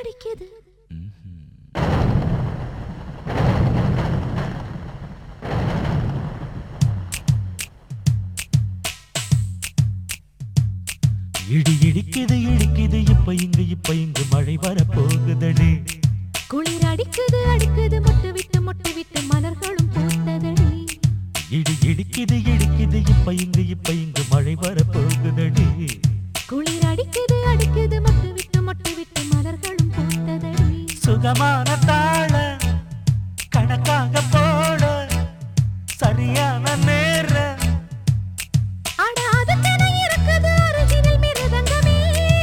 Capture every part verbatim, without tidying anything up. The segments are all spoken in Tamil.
அடிக்குது. இடி இடிக்குது இடிக்குது இப்ப இங்கு இப்ப இங்கு மழை வர போகுதடி. குளிர் அடிக்குது அடிக்குது மொட்டு விட்டு மொட்டு விட்டு மலர்களும் பூத்ததடி. இடி இடிக்குது இடிக்குது இப்ப இங்கு இப்ப இங்கு மழை வர போகுதடி. குளிர் அடிக்குது அடிக்குது மொட்டு விட்டு மொட்டு விட்டு மலர்களும் பூத்ததடி. சுகமான தாள கணக்காக போட சரியான நேரம். அட அதுக்கென இருக்குது அருகினில் மிருதங்கமே.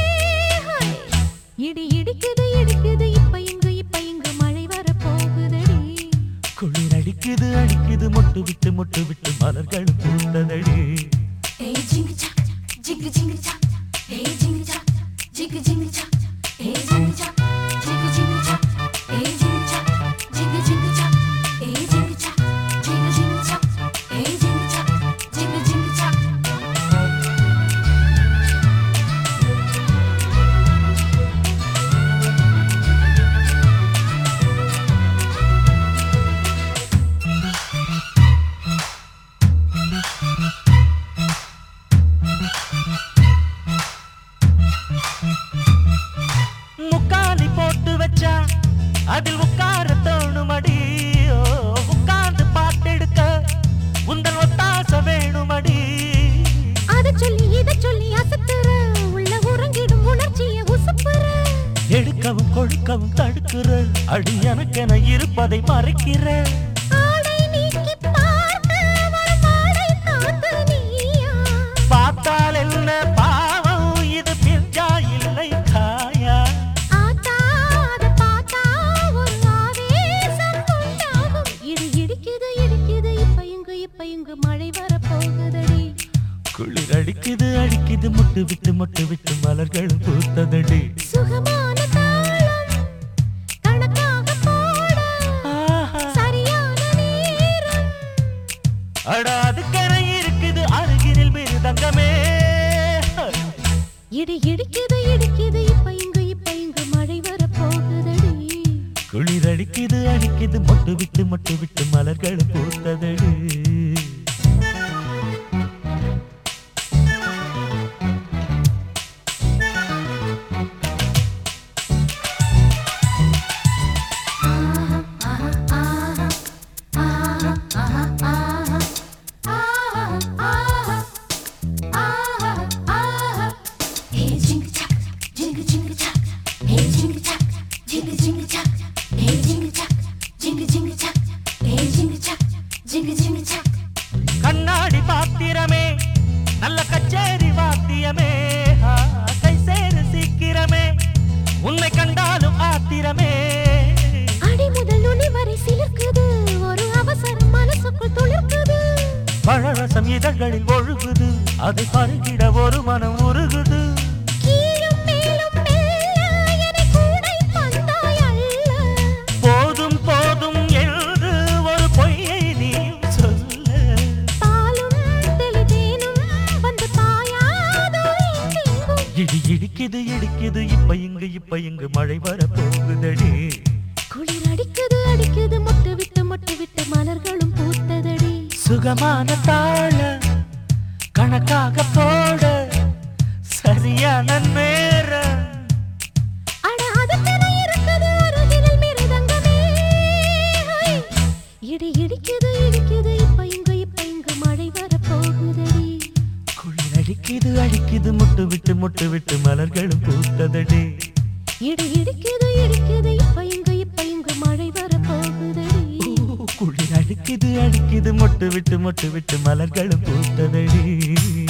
இடி இடிக்குது இடிக்குது இப்ப இங்கு இப்ப இங்கு மழை வர போகுதடி. குளிர் அடிக்குது அடிக்குது மொட்டு விட்டு மொட்டு விட்டு மலர்களும் பூத்ததடி. ஏய் ஜிங்கு ஜாக் ஜிங்கு ஜிங்கு ஜாக் ஏய் ஜிங்கு ஜாக் ஜிங்கு ஜிங்கு ஜாக் ஏய் ஜிங்கு ஜாக் ஜிங்கு ஜிங்கு ஜாக் ஏய் ஜிங்கு ஜாக் ஜிங்கு ஜிங்கு ஜாக் ஏய் ஜிங்கு ஜாக் ஜிங்கு ஜிங்கு ஜாக் ஏய் ஜிங்கு ஜாக் ஜிங்கு ஜிங்கு ஜாக். முக்காலி போட்டு வச்சா அதில் உட்கார தோணுமடி. உட்கார்ந்து பாட்டெடுக்க உந்தன் ஒத்தாச வேணுமடி. அத சொல்லி இத சொல்லி அசத்துற உள்ள உறங்கிடும் உணர்ச்சியை உசுப்புற. எடுக்கவும் கொடுக்கவும் தடுக்கிற அடி எனக்கென இருப்பதை மறைக்கிற. ஆடை நீக்கி பார்க்க வரும் ஆடை காத்து நீயா. பார்த்தால் என்ன பாவம் இது பிஞ்சா இல்லை காயா. ஆத்தா அத பார்த்தா ஒரு ஆவேசம் உண்டாகும். இடி இடிக்குது இடிக்குது இப்ப இங்கு இப்ப இங்கு மழை வர போகுதடி. குளிர் அடிக்குது அடிக்குது முட்டு விட்டு முட்டு விட்டு மலர்களும் பூத்ததடி. சுகமான தாளம் கணக்காக போட சரியான நேரம். அட அதுக்கென இருக்குது அருகினில் மிருதங்கமே. இடி இடிக்குது இடிக்குது இப்ப இங்கு இப்ப இங்கு மழை வர போகுதடி. குளிர் அடிக்குது அடிக்குது மொட்டு விட்டு மொட்டு விட்டு மலர்களும் பூத்ததடி. கண்ணாடி பாத்திரமே நல்ல கச்சேரி வாத்தியமே. கை சேரு சீக்கிரமே உன்னை கண்டாலும் ஆத்திரமே. அடி முதல் நுனி வரை சிலிர்க்குது ஒரு அவசரம் மனசுக்குள் துளிர்க்குது. பழரசம் இதழ்களில் ஒழுகுது அதை பருகிட ஒரு மனம் உருகுது. கீழும் மேலும் மெல்ல என்னை கூடை பந்தாய் அள்ள. போதும் போதும் என்று ஒரு பொய்யை நீயும் சொல்ல. பாலும் தெளிதேனும் வந்து பாயாதோ எங்கெங்கும். இடி இடிக்குது இடிக்குது இப்ப இங்கு இப்ப இங்கு மழை வர போகுதடி. குளிர் அடிக்குது அடிக்குது மொட்டு விட்டு மொட்டு விட்டு மலர்களும் பூத்ததடி. சுகமான தாள கணக்காக போட சரியான நேரம். அட அதுக்கென இருக்குது அருகினில் மிருதங்கமே. இடி இடிக்குது இடிக்குது இப்ப இங்கு இப்ப இங்கு மழை வர போகுதடி. குளிர் அடிக்குது அடிக்குது முட்டு விட்டு முட்டு விட்டு மலர்களும் பூத்ததடி. இடி இடிக்குது இடிக்குது இப்ப இங்கு இப்ப இங்கு மழை வர போகுதடி. குளிர் அடிக்குது அடிக்குது மொட்டு விட்டு மொட்டு விட்டு மலர்களும் பூத்ததடி.